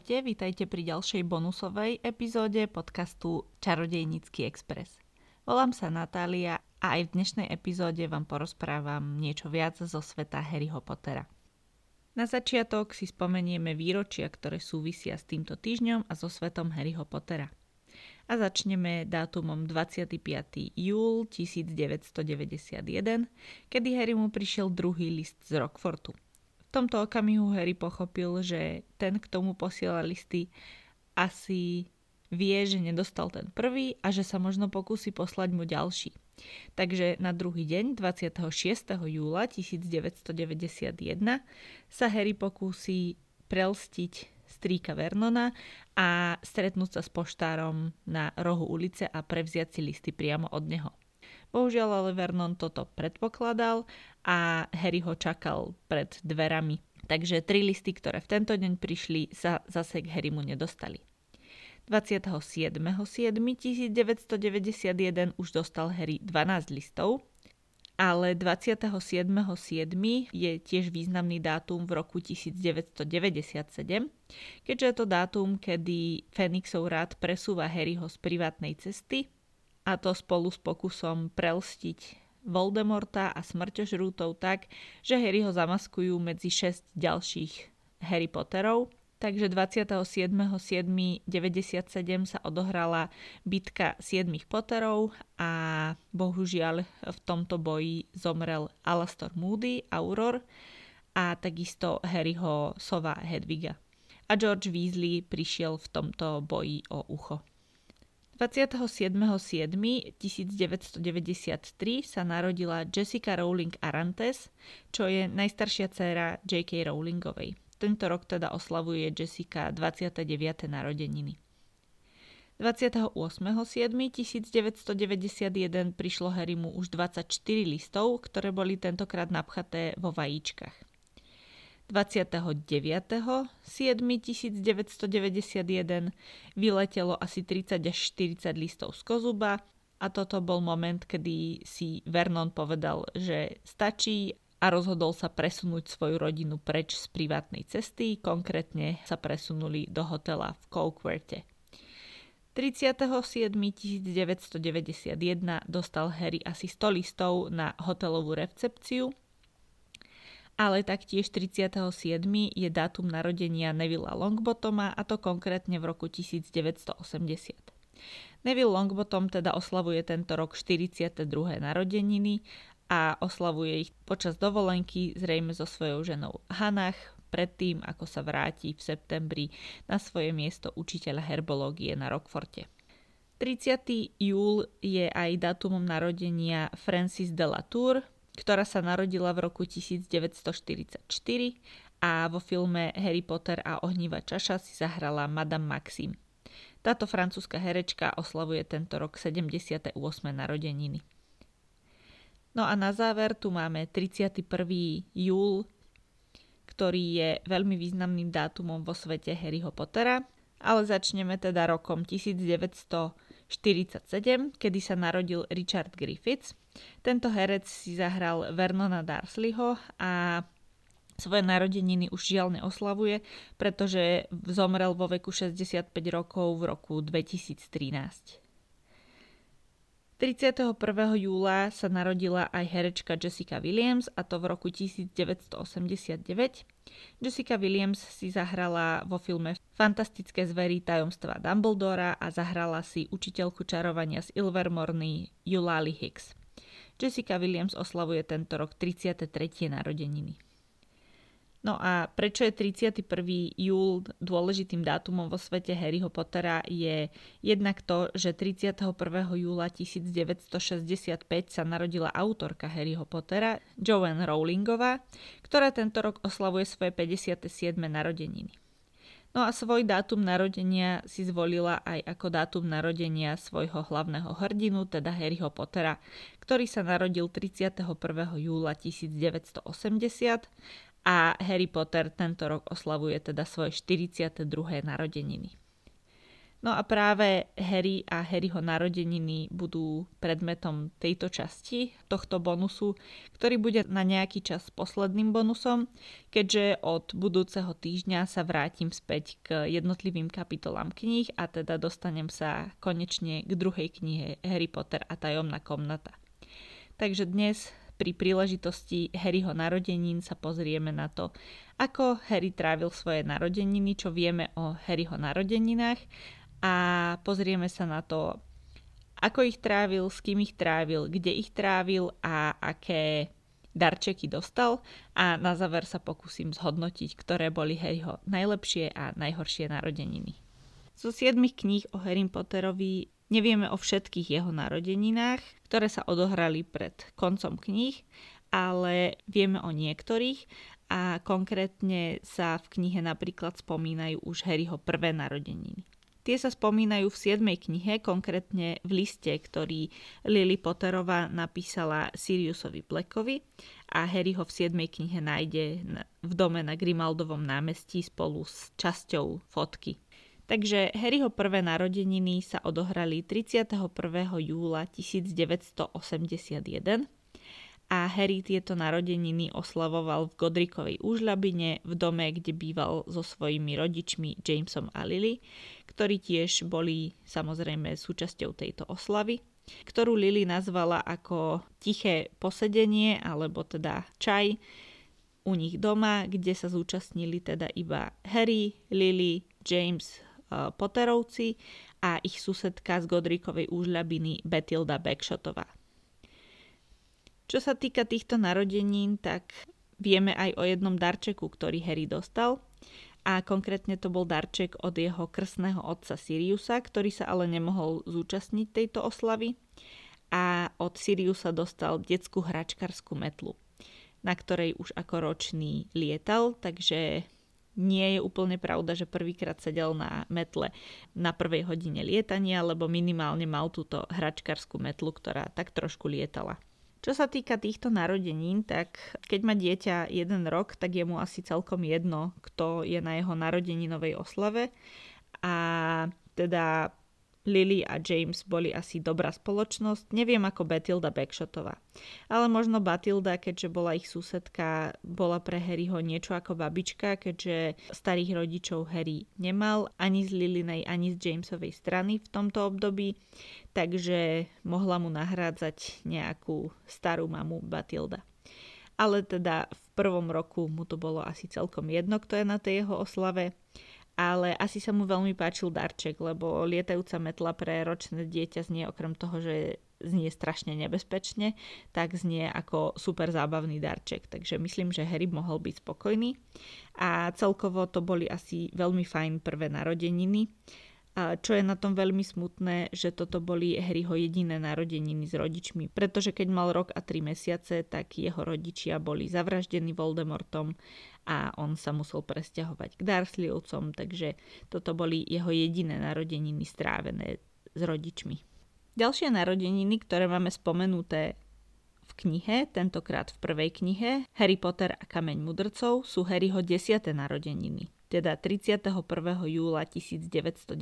Ahojte, vítajte pri ďalšej bonusovej epizóde podcastu Čarodejnícky Express. Volám sa Natália a aj v dnešnej epizóde vám porozprávam niečo viac zo sveta Harryho Pottera. Na začiatok si spomenieme výročia, ktoré súvisia s týmto týždňom a so svetom Harryho Pottera. A začneme dátumom 25. júl 1991, kedy Harry mu prišiel druhý list z Rockfortu. V tomto okamihu Harry pochopil, že ten, kto mu posiela listy, asi vie, že nedostal ten prvý a že sa možno pokúsi poslať mu ďalší. Takže na druhý deň, 26. júla 1991, sa Harry pokúsi prelstiť strýka Vernona a stretnúť sa s poštárom na rohu ulice a prevziať si listy priamo od neho. Bohužiaľ ale Vernon toto predpokladal a Harry ho čakal pred dverami. Takže 3 listy, ktoré v tento deň prišli, sa zase k Harrymu nedostali. 27.7.1991 už dostal Harry 12 listov, ale 27.7. je tiež významný dátum v roku 1997, keďže je to dátum, kedy Fenixov rád presúva Harryho z privátnej cesty, a to spolu s pokusom prelstiť Voldemorta a smrťožrútov tak, že Harry ho zamaskujú medzi 6 ďalších Harry Potterov. Takže 27.7.97 sa odohrala bitka 7 Potterov a bohužiaľ v tomto boji zomrel Alastor Moody, Auror a takisto Harryho sova Hedviga. A George Weasley prišiel v tomto boji o ucho. 27.7.1993 sa narodila Jessica Rowling Arantes, čo je najstaršia dcéra J.K. Rowlingovej. Tento rok teda oslavuje Jessica 29. narodeniny. 28.7.1991 prišlo Harrymu už 24 listov, ktoré boli tentokrát napchaté vo vajíčkach. 29.7.1991 vyletelo asi 30 až 40 listov z kozuba a toto bol moment, kedy si Vernon povedal, že stačí a rozhodol sa presunúť svoju rodinu preč z privátnej cesty, konkrétne sa presunuli do hotela v Coquerte. 30.7.1991 dostal Harry asi 100 listov na hotelovú recepciu, ale taktiež 37. je dátum narodenia Nevilla Longbottoma, a to konkrétne v roku 1980. Neville Longbottom teda oslavuje tento rok 42. narodeniny a oslavuje ich počas dovolenky zrejme so svojou ženou Hannah, predtým ako sa vráti v septembri na svoje miesto učiteľa herbológie na Rockforte. 30. júl je aj dátumom narodenia Frances de la Tour, ktorá sa narodila v roku 1944 a vo filme Harry Potter a ohniva čaša si zahrala Madame Maxime. Táto francúzska herečka oslavuje tento rok 78. narodeniny. No a na záver tu máme 31. júl, ktorý je veľmi významným dátumom vo svete Harryho Pottera, ale začneme teda rokom 1947, kedy sa narodil Richard Griffiths. Tento herec si zahral Vernona Dursleyho a svoje narodeniny už žiaľ neoslavuje, pretože zomrel vo veku 65 rokov v roku 2013. 31. júla sa narodila aj herečka Jessica Williams, a to v roku 1989. Jessica Williams si zahrala vo filme Fantastické zvery tajomstva Dumbledora a zahrala si učiteľku čarovania z Ilvermorny Eulalie Hicks. Jessica Williams oslavuje tento rok 33. narodeniny. No a prečo je 31. júl dôležitým dátumom vo svete Harryho Pottera je jednak to, že 31. júla 1965 sa narodila autorka Harryho Pottera, Joanne Rowlingová, ktorá tento rok oslavuje svoje 57. narodeniny. No a svoj dátum narodenia si zvolila aj ako dátum narodenia svojho hlavného hrdinu, teda Harryho Pottera, ktorý sa narodil 31. júla 1980 a Harry Potter tento rok oslavuje teda svoje 42. narodeniny. No a práve Harry a Harryho narodeniny budú predmetom tejto časti, tohto bonusu, ktorý bude na nejaký čas posledným bonusom, keďže od budúceho týždňa sa vrátim späť k jednotlivým kapitolám kníh a teda dostanem sa konečne k druhej knihe Harry Potter a tajomná komnata. Takže dnes pri príležitosti Harryho narodenín sa pozrieme na to, ako Harry trávil svoje narodeniny, čo vieme o Harryho narodeninách a pozrieme sa na to, ako ich trávil, s kým ich trávil, kde ich trávil a aké darčeky dostal a na záver sa pokúsim zhodnotiť, ktoré boli Harryho najlepšie a najhoršie narodeniny. Zo 7 kníh o Harry Potterovi nevieme o všetkých jeho narodeninách, ktoré sa odohrali pred koncom kníh, ale vieme o niektorých a konkrétne sa v knihe napríklad spomínajú už Harryho prvé narodeniny. Tie sa spomínajú v 7. knihe, konkrétne v liste, ktorý Lily Potterová napísala Siriusovi Blackovi a Harry ho v 7. knihe nájde v dome na Grimaldovom námestí spolu s časťou fotky. Takže Harryho prvé narodeniny sa odohrali 31. júla 1981 a Harry tieto narodeniny oslavoval v Godricovej úžľabine v dome, kde býval so svojimi rodičmi Jamesom a Lily, ktorí tiež boli samozrejme súčasťou tejto oslavy, ktorú Lily nazvala ako tiché posedenie alebo teda čaj u nich doma, kde sa zúčastnili teda iba Harry, Lily, James Potterovci a ich susedka z Godricovej úžľabiny Bathilda Bagshottová. Čo sa týka týchto narodenín, tak vieme aj o jednom darčeku, ktorý Harry dostal a konkrétne to bol darček od jeho krstného otca Siriusa, ktorý sa ale nemohol zúčastniť tejto oslavy a od Siriusa dostal detskú hračkarskú metlu, na ktorej už ako ročný lietal, takže nie je úplne pravda, že prvýkrát sedel na metle na prvej hodine lietania, lebo minimálne mal túto hračkarskú metlu, ktorá tak trošku lietala. Čo sa týka týchto narodenín, tak keď má dieťa 1 rok, tak je mu asi celkom jedno, kto je na jeho narodeninovej oslave. A teda Lily a James boli asi dobrá spoločnosť. Neviem ako Bathilda Bagshottová. Ale možno Bathilda, keďže bola ich susedka, bola pre Harryho niečo ako babička, keďže starých rodičov Harry nemal ani z Lilynej, ani z Jamesovej strany v tomto období. Takže mohla mu nahrádzať nejakú starú mamu Bathilda. Ale teda v prvom roku mu to bolo asi celkom jedno, kto je na tej jeho oslave. Ale asi sa mu veľmi páčil darček, lebo lietajúca metla pre ročné dieťa znie okrem toho, že znie strašne nebezpečne, tak znie ako super zábavný darček. Takže myslím, že Harry mohol byť spokojný. A celkovo to boli asi veľmi fajn prvé narodeniny. A čo je na tom veľmi smutné, že toto boli Harryho jediné narodeniny s rodičmi, pretože keď mal rok a 3 mesiace, tak jeho rodičia boli zavraždení Voldemortom a on sa musel presťahovať k Dursleyovcom, takže toto boli jeho jediné narodeniny strávené s rodičmi. Ďalšie narodeniny, ktoré máme spomenuté v knihe, tentokrát v prvej knihe, Harry Potter a kameň mudrcov, sú Harryho 10. narodeniny, teda 31. júla 1990.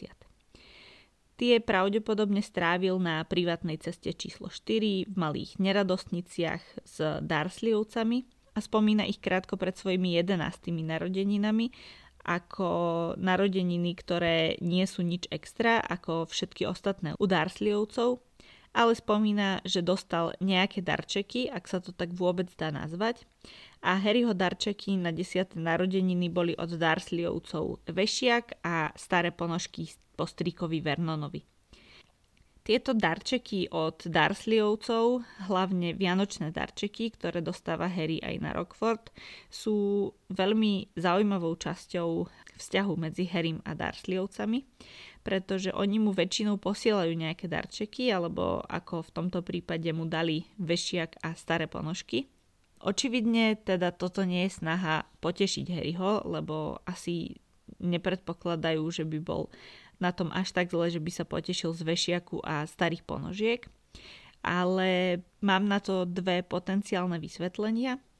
Tie pravdepodobne strávil na privátnej ceste číslo 4 v malých neradostniciach s Dursleyovcami a spomína ich krátko pred svojimi 11. narodeninami ako narodeniny, ktoré nie sú nič extra ako všetky ostatné u Dursleyovcov, ale spomína, že dostal nejaké darčeky, ak sa to tak vôbec dá nazvať. A Harryho darčeky na 10. narodeniny boli od Dursleyovcov vešiak a staré ponožky po strýkovi Vernonovi. Tieto darčeky od Dursleyovcov, hlavne vianočné darčeky, ktoré dostáva Harry aj na Rockford, sú veľmi zaujímavou časťou vzťahu medzi Harrym a Dursleyovcami, pretože oni mu väčšinou posielajú nejaké darčeky, alebo ako v tomto prípade mu dali vešiak a staré ponožky. Očividne teda toto nie je snaha potešiť Harryho, lebo asi nepredpokladajú, že by bol na tom až tak zle, že by sa potešil z vešiaku a starých ponožiek. Ale mám na to dve potenciálne vysvetlenia.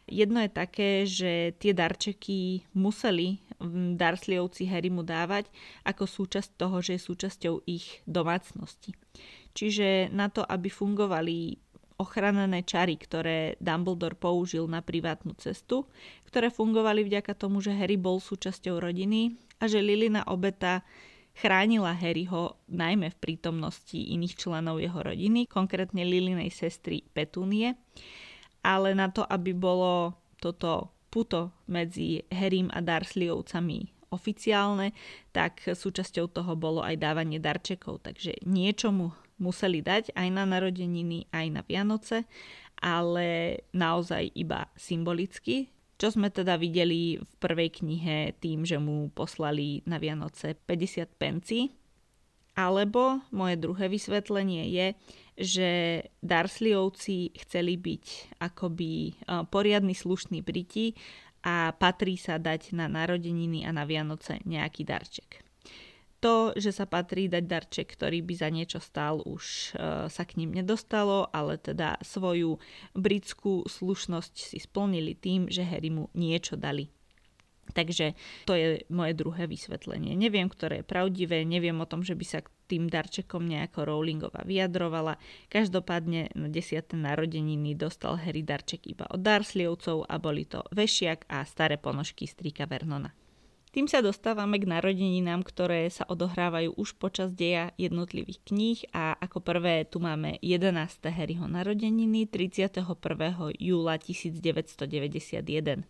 Jedno je také, že tie darčeky museli Dursleyovci Harrymu dávať ako súčasť toho, že je súčasťou ich domácnosti. Čiže na to, aby fungovali ochranné čary, ktoré Dumbledore použil na privátnu cestu, ktoré fungovali vďaka tomu, že Harry bol súčasťou rodiny a že Lilina obeta chránila Harryho najmä v prítomnosti iných členov jeho rodiny, konkrétne Lilinej sestry Petúnie. Ale na to, aby bolo toto puto medzi Harrym a Dursleyovcami oficiálne, tak súčasťou toho bolo aj dávanie darčekov. Takže niečomu museli dať aj na narodeniny, aj na Vianoce, ale naozaj iba symbolicky. Čo sme teda videli v prvej knihe tým, že mu poslali na Vianoce 50 pencí. Alebo moje druhé vysvetlenie je, že Dursleyovci chceli byť akoby poriadny slušný Briti a patrí sa dať na narodeniny a na Vianoce nejaký darček. To, že sa patrí dať darček, ktorý by za niečo stál, už sa k ním nedostalo, ale teda svoju britskú slušnosť si splnili tým, že Harrymu niečo dali. Takže to je moje druhé vysvetlenie. Neviem, ktoré je pravdivé, neviem o tom, že by sa k tým darčekom nejako Rowlingová vyjadrovala. Každopádne na 10. narodeniny dostal Harry darček iba od Dursleyovcov a boli to vešiak a staré ponožky strýka Vernona. Tým sa dostávame k narodeninám, ktoré sa odohrávajú už počas deja jednotlivých kníh a ako prvé tu máme 11. Harryho narodeniny 31. júla 1991.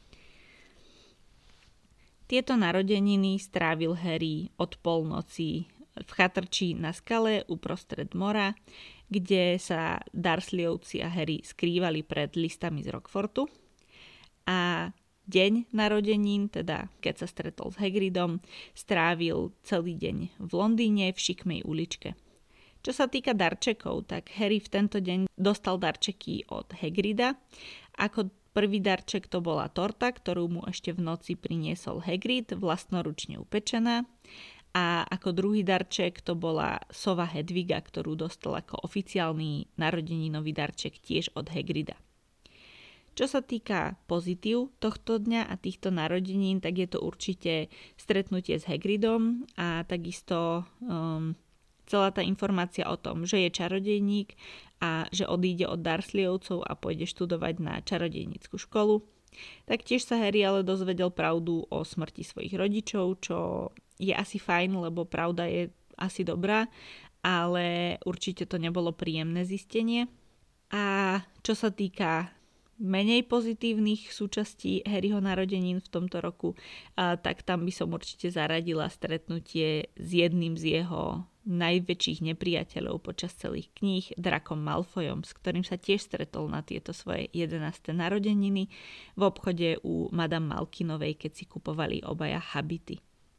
Tieto narodeniny strávil Harry od polnoci v chatrči na skale uprostred mora, kde sa Dursleyovci a Harry skrývali pred listami z Rockfortu. A deň narodenín, teda keď sa stretol s Hagridom, strávil celý deň v Londýne v šikmej uličke. Čo sa týka darčekov, tak Harry v tento deň dostal darčeky od Hagrida. Ako prvý darček to bola torta, ktorú mu ešte v noci priniesol Hagrid, vlastnoručne upečená. A ako druhý darček to bola sova Hedviga, ktorú dostal ako oficiálny narodeninový darček tiež od Hagrida. Čo sa týka pozitív tohto dňa a týchto narodenín, tak je to určite stretnutie s Hagridom a takisto celá tá informácia o tom, že je čarodejník a že odíde od Dursleyovcov a pôjde študovať na čarodejnícku školu. Taktiež sa Harry ale dozvedel pravdu o smrti svojich rodičov, čo je asi fajn, lebo pravda je asi dobrá, ale určite to nebolo príjemné zistenie. A čo sa týka menej pozitívnych súčastí Harryho narodenín v tomto roku, tak tam by som určite zaradila stretnutie s jedným z jeho najväčších nepriateľov počas celých kníh, Dracom Malfoyom, s ktorým sa tiež stretol na tieto svoje 11. narodeniny v obchode u Madame Malkinovej, keď si kupovali obaja habity.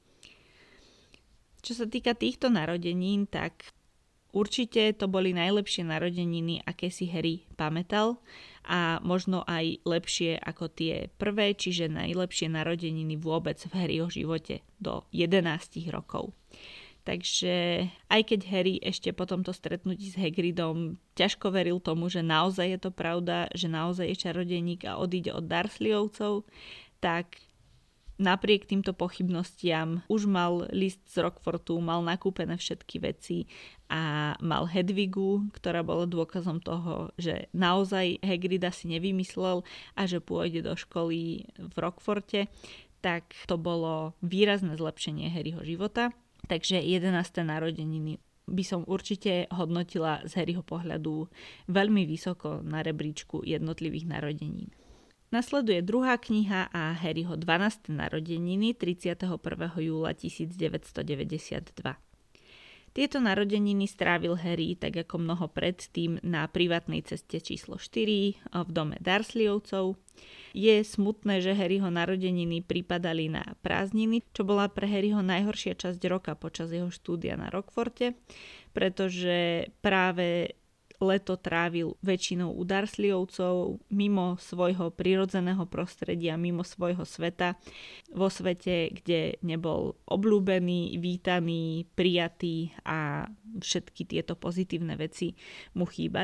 Čo sa týka týchto narodenín, tak určite to boli najlepšie narodeniny, aké si Harry pamätal a možno aj lepšie ako tie prvé, čiže najlepšie narodeniny vôbec v Harryho živote do 11 rokov. Takže aj keď Harry ešte po tomto stretnutí s Hagridom ťažko veril tomu, že naozaj je to pravda, že naozaj je čarodejník a odíde od Dursleyovcov, tak napriek týmto pochybnostiam už mal list z Rockfortu, mal nakúpené všetky veci a mal Hedvigu, ktorá bola dôkazom toho, že naozaj Hagrida si nevymyslel a že pôjde do školy v Rockforte, tak to bolo výrazné zlepšenie Harryho života. Takže 11. narodeniny by som určite hodnotila z Harryho pohľadu veľmi vysoko na rebríčku jednotlivých narodenín. Nasleduje druhá kniha a Harryho 12. narodeniny 31. júla 1992. Tieto narodeniny strávil Harry, tak ako mnoho predtým, na privátnej ceste číslo 4 v dome Dursleyovcov. Je smutné, že Harryho narodeniny pripadali na prázdniny, čo bola pre Harryho najhoršia časť roka počas jeho štúdia na Rockforte, pretože práve leto trávil väčšinou u Dursleyovcov, mimo svojho prirodzeného prostredia, mimo svojho sveta, vo svete, kde nebol obľúbený, vítaný, prijatý a všetky tieto pozitívne veci mu chýbali.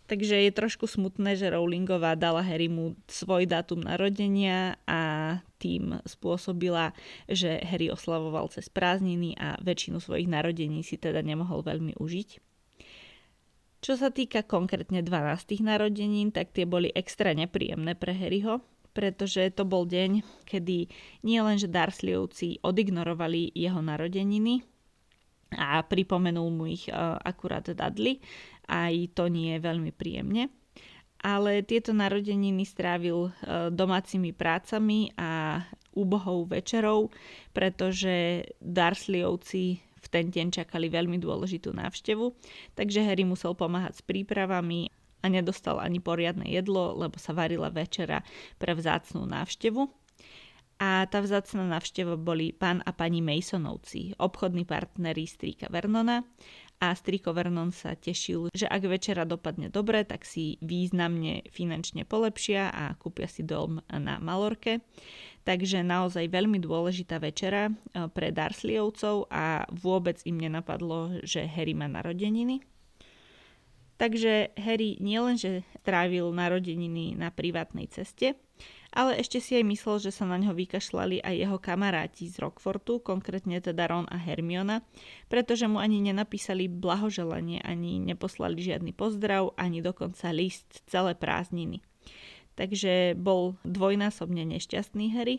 Takže je trošku smutné, že Rowlingová dala Harrymu svoj dátum narodenia a tým spôsobila, že Harry oslavoval cez prázdniny a väčšinu svojich narodení si teda nemohol veľmi užiť. Čo sa týka konkrétne 12. narodenín, tak tie boli extra nepríjemné pre Harryho, pretože to bol deň, kedy nielenže Dursleyovci odignorovali jeho narodeniny a pripomenul mu ich akurát Dudley, aj to nie je veľmi príjemne. Ale tieto narodeniny strávil domácimi prácami a úbohou večerou, pretože Dursleyovci v ten deň čakali veľmi dôležitú návštevu, takže Harry musel pomáhať s prípravami a nedostal ani poriadne jedlo, lebo sa varila večera pre vzácnu návštevu. A tá vzácna návšteva boli pán a pani Masonovci, obchodní partneri strýka Vernona. A strýko Vernon sa tešil, že ak večera dopadne dobre, tak si významne finančne polepšia a kúpia si dom na Malorke. Takže naozaj veľmi dôležitá večera pre Dursleyovcov a vôbec im nenapadlo, že Harry má narodeniny. Takže Harry nielenže trávil narodeniny na privátnej ceste, ale ešte si aj myslel, že sa na ňo vykašľali aj jeho kamaráti z Rockfortu, konkrétne teda Ron a Hermiona, pretože mu ani nenapísali blahoželanie, ani neposlali žiadny pozdrav, ani dokonca list celé prázdniny. Takže bol dvojnásobne nešťastný Harry.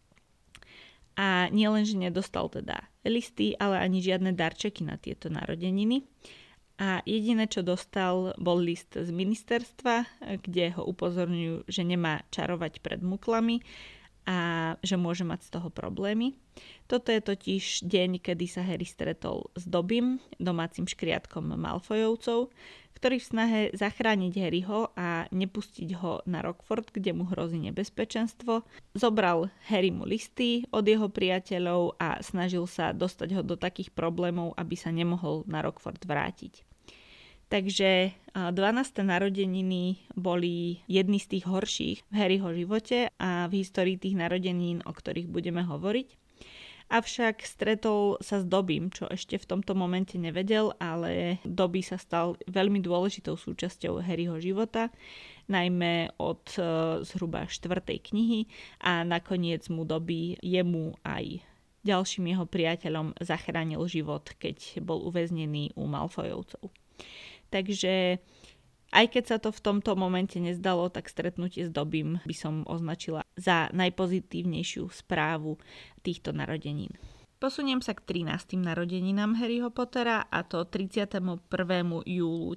A nielenže nedostal teda listy, ale ani žiadne darčeky na tieto narodeniny. A jediné, čo dostal, bol list z ministerstva, kde ho upozorňujú, že nemá čarovať pred muklami a že môže mať z toho problémy. Toto je totiž deň, kedy sa Harry stretol s Dobbym, domácim škriatkom Malfoyovcov, ktorý v snahe zachrániť Harryho a nepustiť ho na Rockford, kde mu hrozí nebezpečenstvo, zobral Harrymu listy od jeho priateľov a snažil sa dostať ho do takých problémov, aby sa nemohol na Rockford vrátiť. Takže 12. narodeniny boli jedny z tých horších v Harryho živote a v histórii tých narodenín, o ktorých budeme hovoriť. Avšak stretol sa s Dobbym, čo ešte v tomto momente nevedel, ale Dobby sa stal veľmi dôležitou súčasťou Harryho života, najmä od zhruba 4. knihy a nakoniec mu Dobby jemu aj ďalším jeho priateľom zachránil život, keď bol uväznený u Malfoyovcov. Takže aj keď sa to v tomto momente nezdalo, tak stretnutie s Dobbym by som označila za najpozitívnejšiu správu týchto narodenín. Posuniem sa k 13. narodeninám Harryho Pottera, a to 31. júlu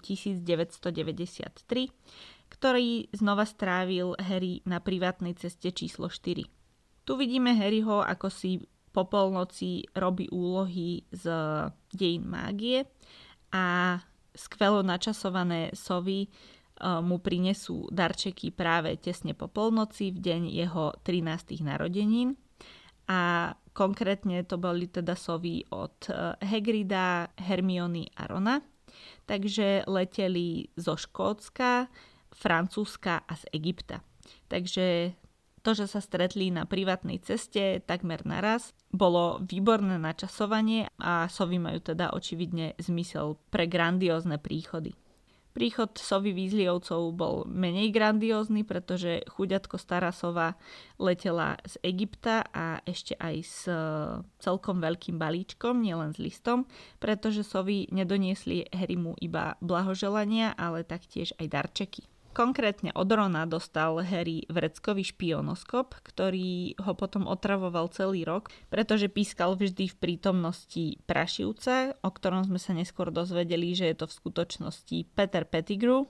1993, ktorý znova strávil Harry na privátnej ceste číslo 4. Tu vidíme Harryho, ako si po polnoci robí úlohy z dejín mágie a skvelo načasované sovy mu prinesú darčeky práve tesne po polnoci v deň jeho 13. narodenín. A konkrétne to boli teda sovy od Hagrida, Hermiony a Rona. Takže leteli zo Škótska, Francúzska a z Egypta. Takže to, že sa stretli na privátnej ceste takmer naraz, bolo výborné načasovanie a sovy majú teda očividne zmysel pre grandiózne príchody. Príchod sovy Weasleyovcov bol menej grandiózny, pretože chuďatko stará sova letela z Egypta a ešte aj s celkom veľkým balíčkom, nielen s listom, pretože sovy nedoniesli Harrymu iba blahoželania, ale taktiež aj darčeky. Konkrétne od Rona dostal Harry vreckový špionoskop, ktorý ho potom otravoval celý rok, pretože pískal vždy v prítomnosti prašivca, o ktorom sme sa neskôr dozvedeli, že je to v skutočnosti Peter Pettigrew.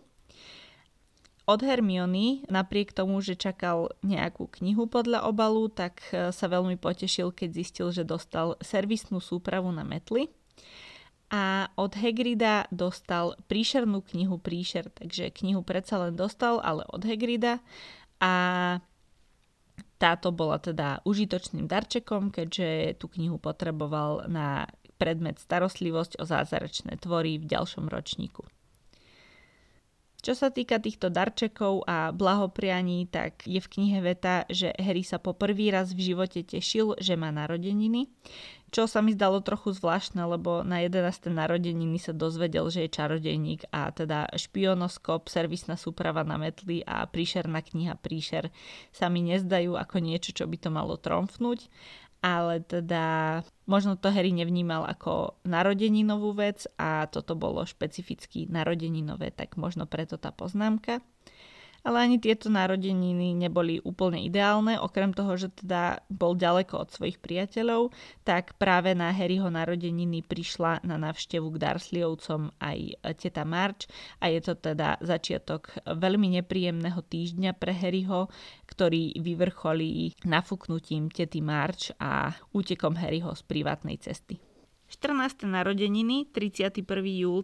Od Hermiony, napriek tomu, že čakal nejakú knihu podľa obalu, tak sa veľmi potešil, keď zistil, že dostal servisnú súpravu na metly. A od Hagrida dostal príšernú knihu Príšer, takže knihu predsa len dostal, ale od Hagrida. A táto bola teda užitočným darčekom, keďže tú knihu potreboval na predmet starostlivosť o zázračné tvory v ďalšom ročníku. Čo sa týka týchto darčekov a blahoprianí, tak je v knihe veta, že Harry sa po prvý raz v živote tešil, že má narodeniny, čo sa mi zdalo trochu zvláštne, lebo na 11. narodeniny sa dozvedel, že je čarodejník a teda špionoskop, servisná súprava na metli a príšerná kniha Príšer sa mi nezdajú ako niečo, čo by to malo tromfnúť, ale teda možno to Harry nevnímal ako narodeninovú vec a toto bolo špecificky narodeninové, tak možno preto tá poznámka. Ale ani tieto narodeniny neboli úplne ideálne, okrem toho, že teda bol ďaleko od svojich priateľov, tak práve na Harryho narodeniny prišla na návštevu k Dursleyovcom aj teta March a je to teda začiatok veľmi nepríjemného týždňa pre Harryho, ktorý vyvrcholí nafúknutím tety March a útekom Harryho z privátnej cesty. 14. narodeniny, 31. júl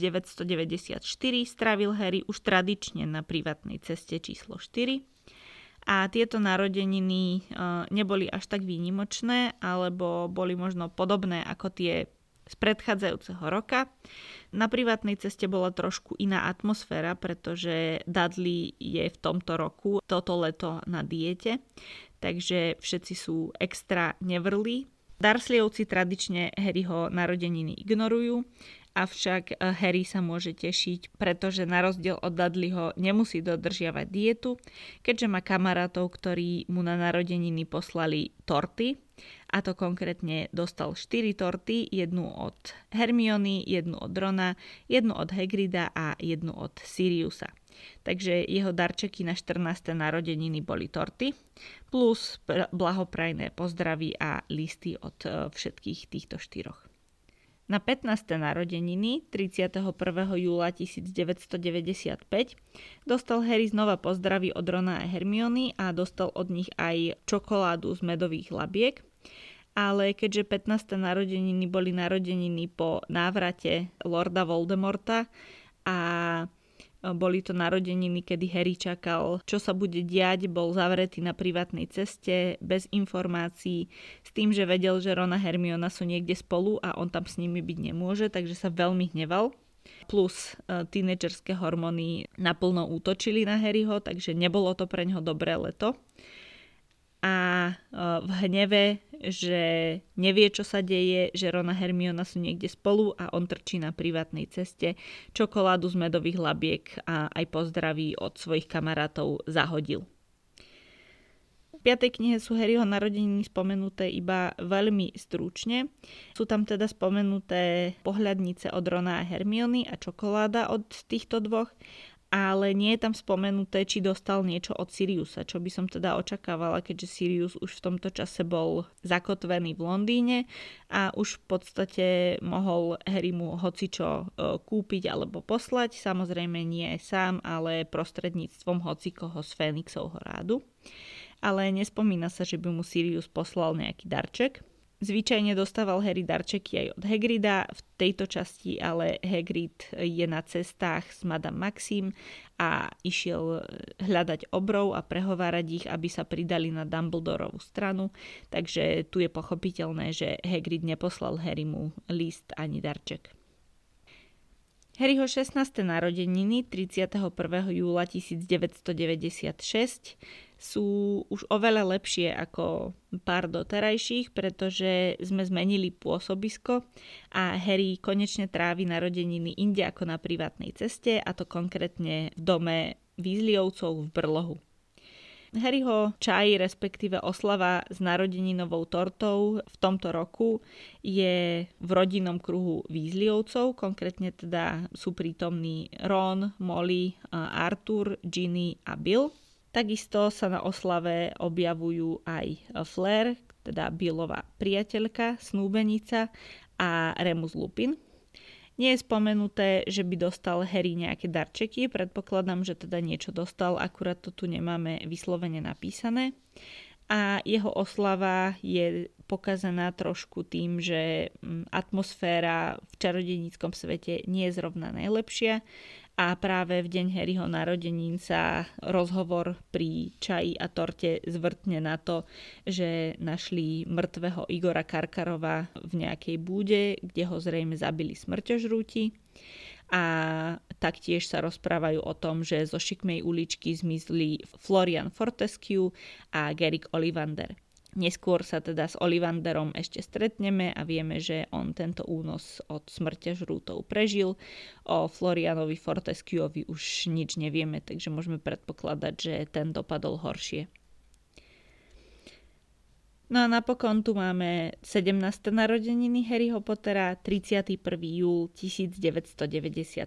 1994, strávil Harry už tradične na privátnej ceste číslo 4. A tieto narodeniny neboli až tak výnimočné, alebo boli možno podobné ako tie z predchádzajúceho roka. Na privátnej ceste bola trošku iná atmosféra, pretože Dudley je v tomto roku, toto leto na diete, takže všetci sú extra nevrlí. Dursleyovci tradične Harryho narodeniny ignorujú, avšak Harry sa môže tešiť, pretože na rozdiel od Dudleyho nemusí dodržiavať dietu, keďže má kamarátov, ktorí mu na narodeniny poslali torty, a to konkrétne dostal 4 torty, jednu od Hermiony, jednu od Rona, jednu od Hagrida a jednu od Siriusa. Takže jeho darčeky na 14. narodeniny boli torty, plus blahoprajné pozdravy a listy od všetkých týchto 4. Na 15. narodeniny 31. júla 1995 dostal Harry znova pozdravy od Rona a Hermiony a dostal od nich aj čokoládu z medových labiek. Ale keďže 15. narodeniny boli narodeniny po návrate Lorda Voldemorta a boli to narodeniny, kedy Harry čakal, čo sa bude diať, bol zavretý na privátnej ceste, bez informácií, s tým, že vedel, že Ron a Hermiona sú niekde spolu a on tam s nimi byť nemôže, takže sa veľmi hneval. Plus tínedžerské hormóny naplno útočili na Harryho, takže nebolo to pre neho dobré leto. A v hneve, že nevie, čo sa deje, že Ron a Hermiona sú niekde spolu a on trčí na privátnej ceste, čokoládu z medových labiek a aj pozdraví od svojich kamarátov zahodil. V 5. knihe sú Harryho narodeniny spomenuté iba veľmi stručne. Sú tam teda spomenuté pohľadnice od Rona a Hermiony a čokoláda od týchto dvoch, ale nie je tam spomenuté, či dostal niečo od Siriusa, čo by som teda očakávala, keďže Sirius už v tomto čase bol zakotvený v Londýne a už v podstate mohol Harrymu hocičo kúpiť alebo poslať, samozrejme nie sám, ale prostredníctvom hocikoho z Fénixovho rádu. Ale nespomína sa, že by mu Sirius poslal nejaký darček. Zvyčajne dostával Harry darčeky aj od Hagrida, v tejto časti ale Hagrid je na cestách s Madame Maxim a išiel hľadať obrov a prehovárať ich, aby sa pridali na Dumbledorovú stranu, takže tu je pochopiteľné, že Hagrid neposlal Harrymu list ani darček. Harryho 16. narodeniny 31. júla 1996 sú už oveľa lepšie ako pár doterajších, pretože sme zmenili pôsobisko a Harry konečne trávi narodeniny inde ako na privátnej ceste, a to konkrétne v dome Weasleyovcov v Brlohu. Harryho čaj, respektíve oslava s narodeninovou tortou v tomto roku je v rodinnom kruhu Weasleyovcov, konkrétne teda sú prítomní Ron, Molly, Arthur, Ginny a Bill. Takisto sa na oslave objavujú aj Fleur, teda Billova priateľka, snúbenica, a Remus Lupin. Nie je spomenuté, že by dostal Harry nejaké darčeky, predpokladám, že teda niečo dostal, akurát to tu nemáme vyslovene napísané. A jeho oslava je pokazaná trošku tým, že atmosféra v čarodejníckom svete nie je zrovna najlepšia a práve v deň Harryho narodenín sa rozhovor pri čaji a torte zvrtne na to, že našli mŕtvého Igora Karkarova v nejakej búde, kde ho zrejme zabili smrťožrúti. A taktiež sa rozprávajú o tom, že zo šikmej uličky zmizli Florian Fortescue a Garrick Ollivander. Neskôr sa teda s Ollivanderom ešte stretneme a vieme, že on tento únos od smrťažrútov prežil. O Florianovi Fortescueovi už nič nevieme, takže môžeme predpokladať, že ten dopadol horšie. No a napokon tu máme 17. narodeniny Harryho Pottera, 31. júl 1997.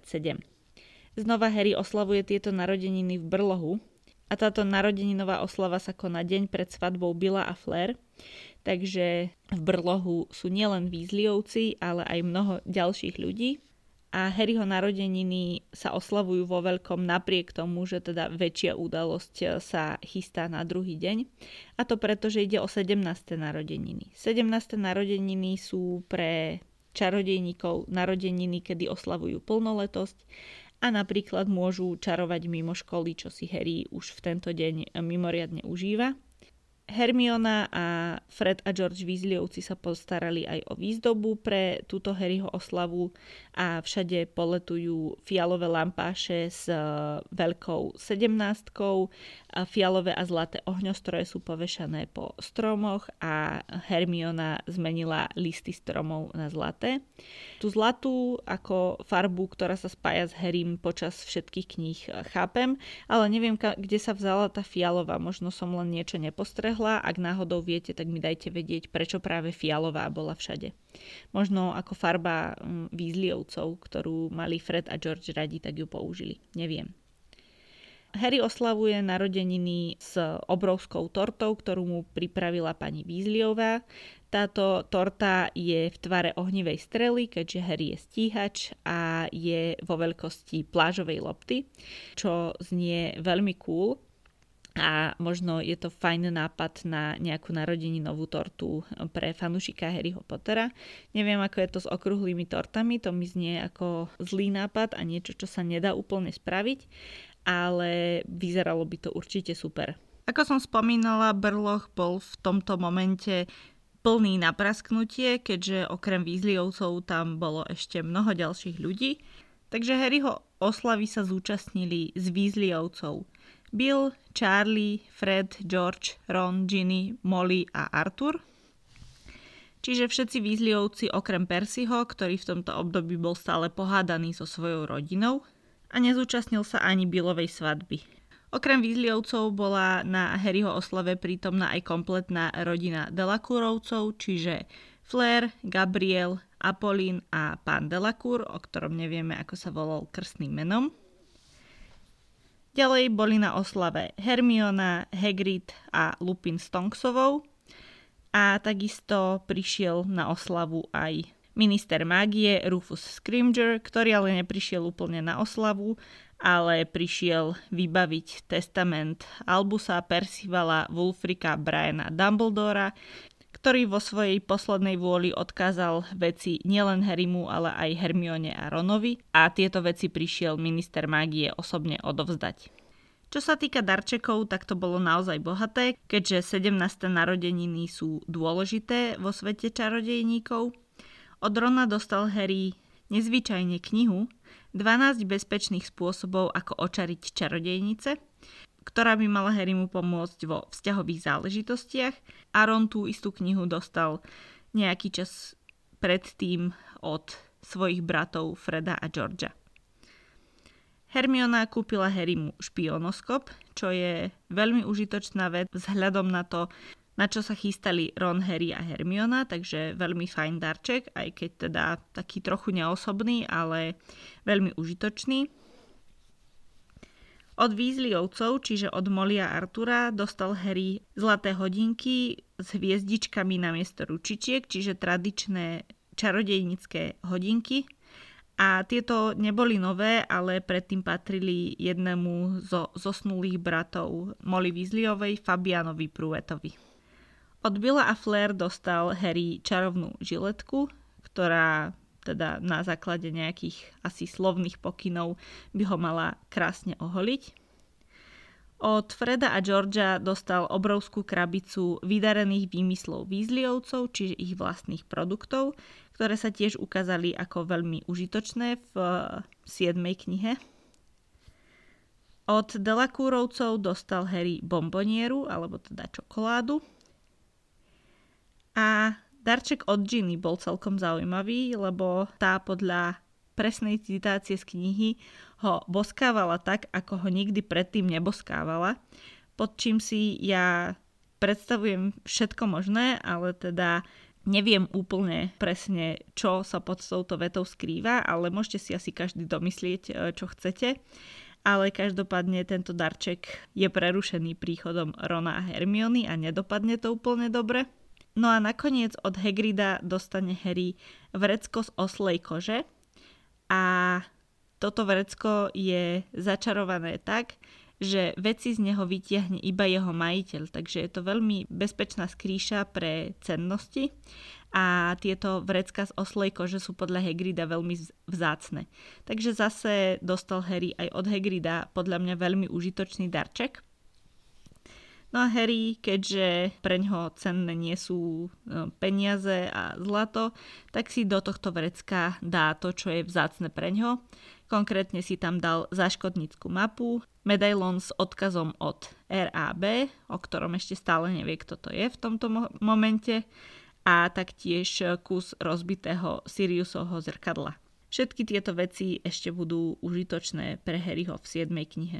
Znova Harry oslavuje tieto narodeniny v brlohu, a táto narodeninová oslava sa koná deň pred svadbou Billa a Fleur, takže v brlohu sú nielen Weasleyovci, ale aj mnoho ďalších ľudí. A Harryho narodeniny sa oslavujú vo veľkom napriek tomu, že teda väčšia udalosť sa chystá na druhý deň. A to preto, že ide o 17. narodeniny. 17. narodeniny sú pre čarodejníkov narodeniny, kedy oslavujú plnoletosť, a napríklad môžu čarovať mimo školy, čo si Harry už v tento deň mimoriadne užíva. Hermiona a Fred a George Weasleyovci sa postarali aj o výzdobu pre túto Harryho oslavu a všade poletujú fialové lampáše s veľkou 17-kou. Fialové a zlaté ohňostroje sú povešané po stromoch a Hermiona zmenila listy stromov na zlaté. Tú zlatú ako farbu, ktorá sa spája s Harrym počas všetkých kníh, chápem, ale neviem, kde sa vzala tá fialová. Možno som len niečo nepostrehla. Ak náhodou viete, tak mi dajte vedieť, prečo práve fialová bola všade. Možno ako farba Weasleyovcov, ktorú mali Fred a George radi, tak ju použili. Neviem. Harry oslavuje narodeniny s obrovskou tortou, ktorú mu pripravila pani Weasleyová. Táto torta je v tvare ohnivej strely, keďže Harry je stíhač a je vo veľkosti plážovej lopty, čo znie veľmi cool. A možno je to fajn nápad na nejakú narodeninovú tortu pre fanúšika Harryho Pottera. Neviem, ako je to s okrúhlymi tortami, to mi znie ako zlý nápad a niečo, čo sa nedá úplne spraviť, ale vyzeralo by to určite super. Ako som spomínala, brloh bol v tomto momente plný na prasknutie, keďže okrem Weasleyovcov tam bolo ešte mnoho ďalších ľudí. Takže Harryho oslavy sa zúčastnili z Weasleyovcov Bill, Charlie, Fred, George, Ron, Ginny, Molly a Arthur. Čiže všetci Weasleyovci okrem Percyho, ktorý v tomto období bol stále pohádaný so svojou rodinou a nezúčastnil sa ani Billovej svadby. Okrem Weasleyovcov bola na Harryho oslave prítomná aj kompletná rodina Delacourovcov, čiže Fleur, Gabriel, Apolline a pán Delacour, o ktorom nevieme, ako sa volal krstným menom. Ďalej boli na oslave Hermiona, Hagrid a Lupin s Tonksovou a takisto prišiel na oslavu aj minister mágie Rufus Scrimger, ktorý ale neprišiel úplne na oslavu, ale prišiel vybaviť testament Albusa Percivala Wulfricka Briana Dumbledora, ktorý vo svojej poslednej vôli odkázal veci nielen Harrymu, ale aj Hermione a Ronovi a tieto veci prišiel minister mágie osobne odovzdať. Čo sa týka darčekov, tak to bolo naozaj bohaté, keďže 17. narodeniny sú dôležité vo svete čarodejníkov. Od Rona dostal Harry nezvyčajne knihu 12 bezpečných spôsobov, ako očariť čarodejnice, ktorá by mala Harrymu pomôcť vo vzťahových záležitostiach. A Ron tú istú knihu dostal nejaký čas predtým od svojich bratov Freda a Georgia. Hermiona kúpila Harrymu špionoskop, čo je veľmi užitočná vec vzhľadom na to, na čo sa chystali Ron, Harry a Hermiona, takže veľmi fajn darček, aj keď teda taký trochu neosobný, ale veľmi užitočný. Od Weasleyovcov, čiže od Molly a Artura, dostal Harry zlaté hodinky s hviezdičkami namiesto ručičiek, čiže tradičné čarodejnícke hodinky. A tieto neboli nové, ale predtým patrili jednému zo zosnulých bratov Molly Weasleyovej, Fabianovi Pruvetovi. Od Billa a Fleur dostal Harry čarovnú žiletku, ktorá teda na základe nejakých asi slovných pokynov by ho mala krásne oholiť. Od Freda a Georgia dostal obrovskú krabicu vydarených výmyslov Weasleyovcov, čiže ich vlastných produktov, ktoré sa tiež ukázali ako veľmi užitočné v 7. knihe. Od Delacourovcov dostal Harry bombonieru, alebo teda čokoládu. A darček od Ginny bol celkom zaujímavý, lebo tá podľa presnej citácie z knihy ho boskávala tak, ako ho nikdy predtým neboskávala, pod čím si ja predstavujem všetko možné, ale teda neviem úplne presne, čo sa pod touto vetou skrýva, ale môžete si asi každý domyslieť, čo chcete. Ale každopádne tento darček je prerušený príchodom Rona a Hermiony a nedopadne to úplne dobre. No a nakoniec od Hagrida dostane Harry vrecko z oslej kože a toto vrecko je začarované tak, že veci z neho vytiahne iba jeho majiteľ, takže je to veľmi bezpečná skrýša pre cennosti a tieto vrecka z oslej kože sú podľa Hagrida veľmi vzácne. Takže zase dostal Harry aj od Hagrida podľa mňa veľmi užitočný darček. No a Harry, keďže preňho cenné nie sú peniaze a zlato, tak si do tohto vrecka dá to, čo je vzácne preňho. Konkrétne si tam dal záškodnícku mapu, medailón s odkazom od RAB, o ktorom ešte stále nevie, kto to je v tomto momente, a taktiež kus rozbitého Siriusovho zrkadla. Všetky tieto veci ešte budú užitočné pre Harryho v 7. knihe.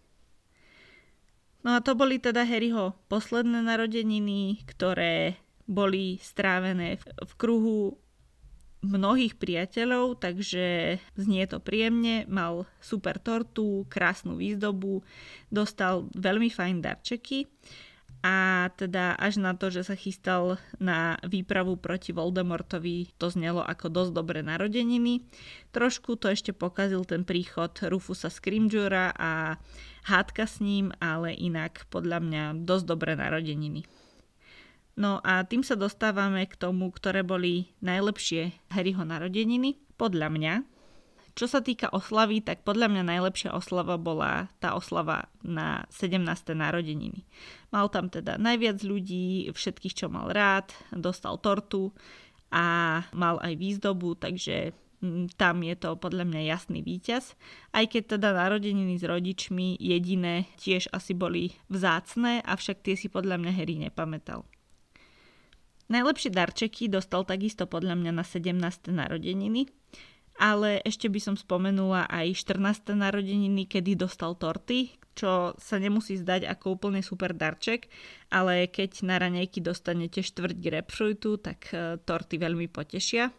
No a to boli teda Harryho posledné narodeniny, ktoré boli strávené v kruhu mnohých priateľov, takže znie to príjemne, mal super tortu, krásnu výzdobu, dostal veľmi fajn darčeky a teda až na to, že sa chystal na výpravu proti Voldemortovi, to znelo ako dosť dobré narodeniny. Trošku to ešte pokazil ten príchod Rufusa Scrimgeoura a hádka s ním, ale inak podľa mňa dosť dobré narodeniny. No a tým sa dostávame k tomu, ktoré boli najlepšie Harryho narodeniny. Podľa mňa, čo sa týka oslavy, tak podľa mňa najlepšia oslava bola tá oslava na 17. narodeniny. Mal tam teda najviac ľudí, všetkých, čo mal rád, dostal tortu a mal aj výzdobu, takže tam je to podľa mňa jasný víťaz. Aj keď teda narodeniny s rodičmi jediné tiež asi boli vzácne, avšak tie si podľa mňa Harry nepamätal. Najlepšie darčeky dostal takisto podľa mňa na 17. narodeniny, ale ešte by som spomenula aj 14. narodeniny, kedy dostal torty, čo sa nemusí zdať ako úplne super darček, ale keď na raňajky dostanete štvrť grapefruitu, tak torty veľmi potešia.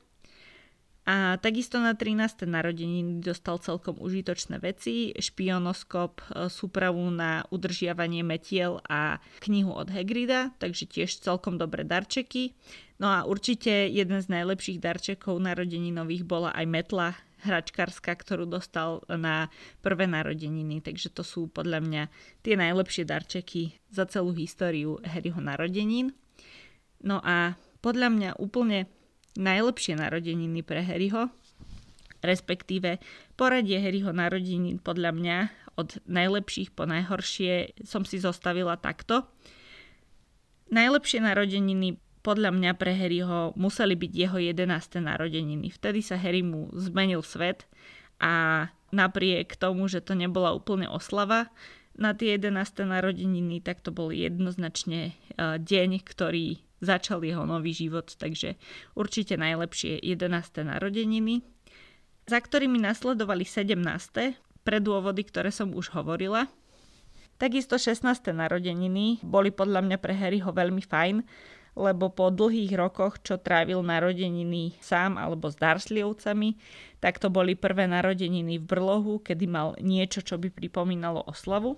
A takisto na 13. narodeniny dostal celkom užitočné veci, špionoskop, súpravu na udržiavanie metiel a knihu od Hagrida, takže tiež celkom dobré darčeky. No a určite jeden z najlepších darčekov narodeninových bola aj metla hračkárska, ktorú dostal na prvé narodeniny, takže to sú podľa mňa tie najlepšie darčeky za celú históriu Harryho narodenín. No a podľa mňa úplne najlepšie narodeniny pre Harryho, respektíve poradie Harryho narodenín podľa mňa od najlepších po najhoršie som si zostavila takto. Najlepšie narodeniny podľa mňa pre Harryho museli byť jeho 11. narodeniny. Vtedy sa Harry mu zmenil svet a napriek tomu, že to nebola úplne oslava na tie 11. narodeniny, tak to bol jednoznačne deň, ktorý začal jeho nový život, takže určite najlepšie 11. narodeniny, za ktorými nasledovali 17. pre dôvody, ktoré som už hovorila. Takisto 16. narodeniny boli podľa mňa pre Harryho veľmi fajn, lebo po dlhých rokoch, čo trávil narodeniny sám alebo s Dursleyovcami, tak to boli prvé narodeniny v brlohu, kedy mal niečo, čo by pripomínalo oslavu.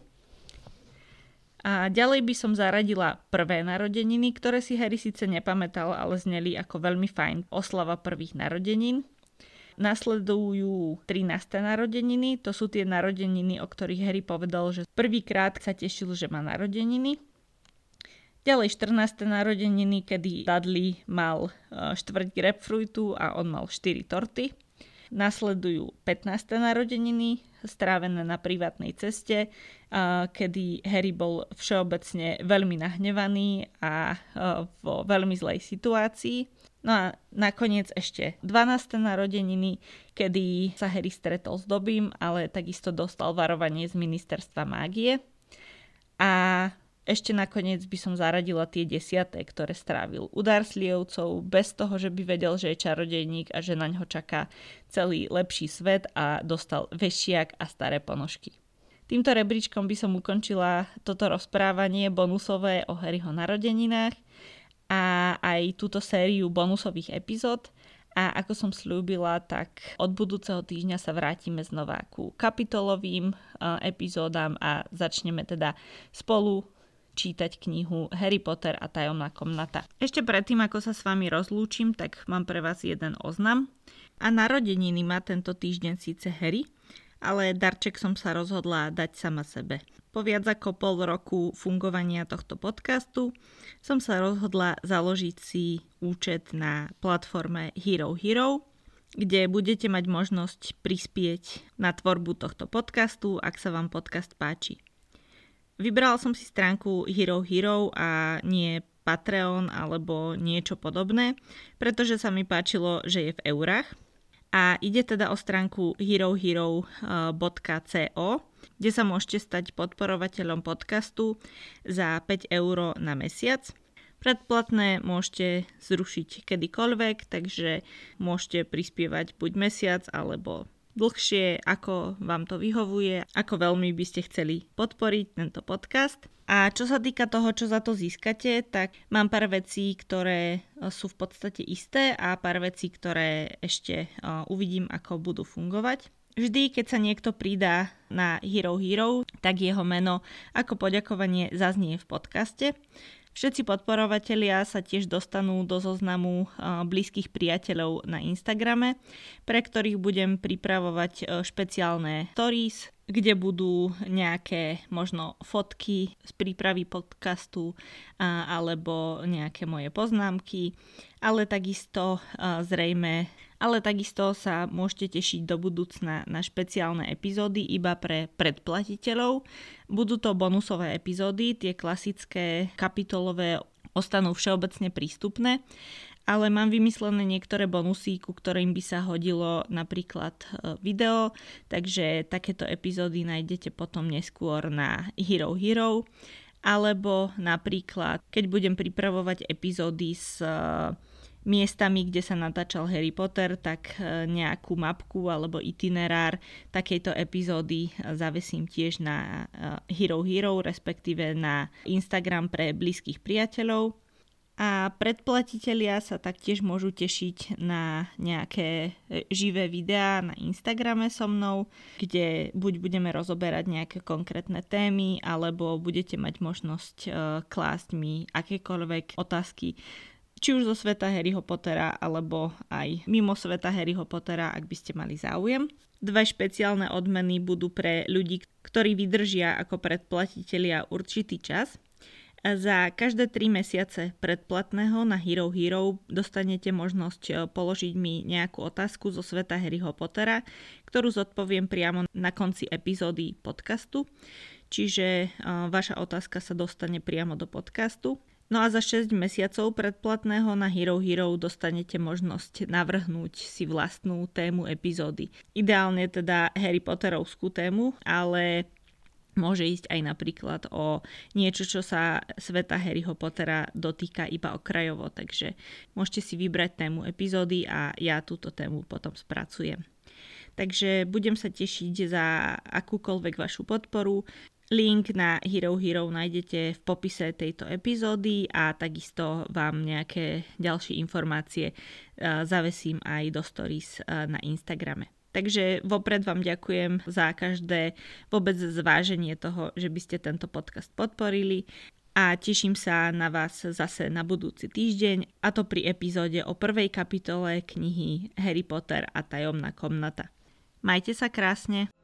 A ďalej by som zaradila prvé narodeniny, ktoré si Harry síce nepamätal, ale zneli ako veľmi fajn oslava prvých narodenín. Nasledujú 13. narodeniny, to sú tie narodeniny, o ktorých Harry povedal, že prvýkrát sa tešil, že má narodeniny. Ďalej 14. narodeniny, kedy Dudley mal štvrť grapefruitu a on mal 4 torty. Nasledujú 15. narodeniny, strávené na privátnej ceste, kedy Harry bol všeobecne veľmi nahnevaný a vo veľmi zlej situácii. No a nakoniec ešte 12. narodeniny, kedy sa Harry stretol s Dobbym, ale takisto dostal varovanie z ministerstva mágie. A Ešte nakoniec by som zaradila tie 10, ktoré strávil u Dursleyovcov bez toho, že by vedel, že je čarodejník a že na ňo čaká celý lepší svet a dostal vešiak a staré ponožky. Týmto rebríčkom by som ukončila toto rozprávanie bonusové o Harryho narodeninách a aj túto sériu bonusových epizód. A ako som slúbila, tak od budúceho týždňa sa vrátime znova ku kapitolovým epizódam a začneme teda spolu čítať knihu Harry Potter a tajomná komnata. Ešte predtým, ako sa s vami rozlúčim, tak mám pre vás jeden oznam. A narodeniny má tento týždeň síce Harry, ale darček som sa rozhodla dať sama sebe. Po viac ako pol roku fungovania tohto podcastu som sa rozhodla založiť si účet na platforme Hero Hero, kde budete mať možnosť prispieť na tvorbu tohto podcastu, ak sa vám podcast páči. Vybrala som si stránku Hero Hero a nie Patreon alebo niečo podobné, pretože sa mi páčilo, že je v eurách. A ide teda o stránku herohero.co, kde sa môžete stať podporovateľom podcastu za 5 € na mesiac. Predplatné môžete zrušiť kedykoľvek, takže môžete prispievať buď mesiac alebo dlhšie, ako vám to vyhovuje, ako veľmi by ste chceli podporiť tento podcast. A čo sa týka toho, čo za to získate, tak mám pár vecí, ktoré sú v podstate isté a pár vecí, ktoré ešte uvidím, ako budú fungovať. Vždy, keď sa niekto pridá na Hero Hero, tak jeho meno ako poďakovanie zaznie v podcaste. Všetci podporovatelia sa tiež dostanú do zoznamu blízkych priateľov na Instagrame, pre ktorých budem pripravovať špeciálne stories, kde budú nejaké možno fotky z prípravy podcastu alebo nejaké moje poznámky, ale takisto sa môžete tešiť do budúcna na špeciálne epizódy iba pre predplatiteľov. Budú to bonusové epizódy, tie klasické kapitolové ostanú všeobecne prístupné, ale mám vymyslené niektoré bonusy, ku ktorým by sa hodilo napríklad video, takže takéto epizódy nájdete potom neskôr na Hero Hero, alebo napríklad, keď budem pripravovať epizódy s miestami, kde sa natáčal Harry Potter, tak nejakú mapku alebo itinerár takejto epizódy zavesím tiež na Hero Hero, respektíve na Instagram pre blízkych priateľov. A predplatitelia sa taktiež môžu tešiť na nejaké živé videá na Instagrame so mnou, kde buď budeme rozoberať nejaké konkrétne témy, alebo budete mať možnosť klásť mi akékoľvek otázky, či už zo sveta Harryho Pottera, alebo aj mimo sveta Harryho Pottera, ak by ste mali záujem. 2 špeciálne odmeny budú pre ľudí, ktorí vydržia ako predplatitelia určitý čas. Za každé 3 mesiace predplatného na Hero Hero dostanete možnosť položiť mi nejakú otázku zo sveta Harryho Pottera, ktorú zodpoviem priamo na konci epizódy podcastu. Čiže vaša otázka sa dostane priamo do podcastu. No a za 6 mesiacov predplatného na Hero Hero dostanete možnosť navrhnúť si vlastnú tému epizódy. Ideálne teda Harry Potterovskú tému, ale môže ísť aj napríklad o niečo, čo sa sveta Harryho Pottera dotýka iba okrajovo, takže môžete si vybrať tému epizódy a ja túto tému potom spracujem. Takže budem sa tešiť za akúkoľvek vašu podporu. Link na Hero Hero nájdete v popise tejto epizódy a takisto vám nejaké ďalšie informácie zavesím aj do stories na Instagrame. Takže vopred vám ďakujem za každé vôbec zváženie toho, že by ste tento podcast podporili a teším sa na vás zase na budúci týždeň, a to pri epizóde o 1. kapitole knihy Harry Potter a tajomná komnata. Majte sa krásne.